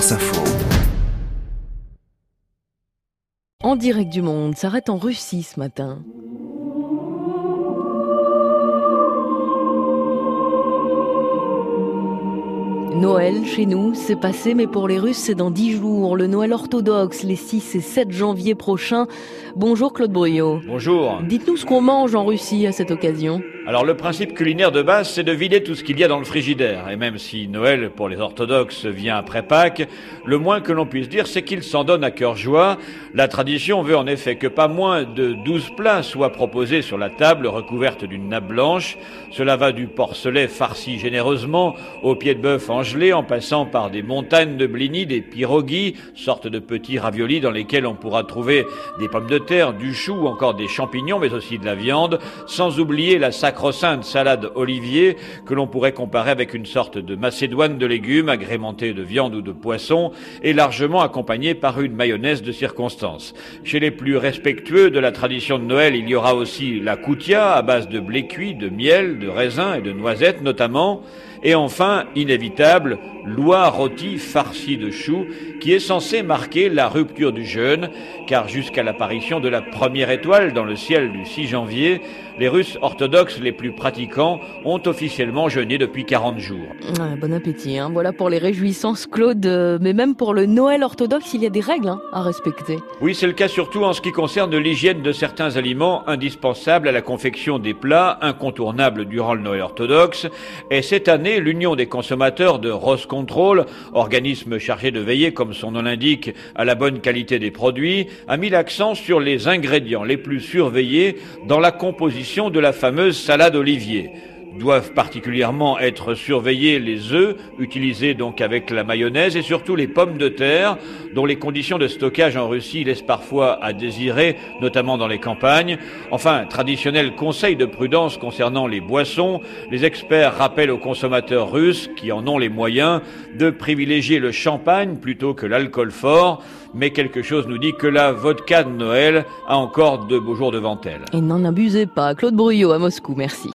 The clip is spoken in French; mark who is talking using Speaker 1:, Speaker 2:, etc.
Speaker 1: France Info.
Speaker 2: En direct du monde, s'arrête en Russie ce matin. Noël, chez nous, c'est passé, mais pour les Russes, c'est dans 10 jours. Le Noël orthodoxe, les 6 et 7 janvier prochains. Bonjour Claude Bruyot.
Speaker 3: Bonjour.
Speaker 2: Dites-nous ce qu'on mange en Russie à cette occasion.
Speaker 3: Alors le principe culinaire de base, c'est de vider tout ce qu'il y a dans le frigidaire. Et même si Noël, pour les orthodoxes, vient après Pâques, le moins que l'on puisse dire, c'est qu'ils s'en donnent à cœur joie. La tradition veut en effet que pas moins de 12 plats soient proposés sur la table, recouverte d'une nappe blanche. Cela va du porcelet farci généreusement au pied de bœuf gelé, en passant par des montagnes de blini, des pierogies, sortes de petits raviolis dans lesquels on pourra trouver des pommes de terre, du chou ou encore des champignons, mais aussi de la viande, sans oublier la sacro-sainte salade olivier que l'on pourrait comparer avec une sorte de macédoine de légumes agrémentée de viande ou de poisson et largement accompagnée par une mayonnaise de circonstance. Chez les plus respectueux de la tradition de Noël, il y aura aussi la koutia à base de blé cuit, de miel, de raisin et de noisettes notamment. Et enfin, inévitable, l'oie rôti farci de choux, qui est censé marquer la rupture du jeûne, car jusqu'à l'apparition de la première étoile dans le ciel du 6 janvier, les Russes orthodoxes les plus pratiquants ont officiellement jeûné depuis 40 jours.
Speaker 2: Bon appétit, hein. Voilà pour les réjouissances, Claude. Mais même pour le Noël orthodoxe, il y a des règles à respecter.
Speaker 3: Oui, c'est le cas surtout en ce qui concerne l'hygiène de certains aliments indispensables à la confection des plats incontournables durant le Noël orthodoxe. Et cette année, l'Union des consommateurs de Roscontrol, organisme chargé de veiller, comme son nom l'indique, à la bonne qualité des produits, a mis l'accent sur les ingrédients les plus surveillés dans la composition de la fameuse salade olivier. Doivent particulièrement être surveillés les œufs, utilisés donc avec la mayonnaise, et surtout les pommes de terre, dont les conditions de stockage en Russie laissent parfois à désirer, notamment dans les campagnes. Enfin, traditionnel conseil de prudence concernant les boissons, les experts rappellent aux consommateurs russes, qui en ont les moyens, de privilégier le champagne plutôt que l'alcool fort, mais quelque chose nous dit que la vodka de Noël a encore de beaux jours devant elle.
Speaker 2: Et n'en abusez pas. Claude Bruyot à Moscou, merci.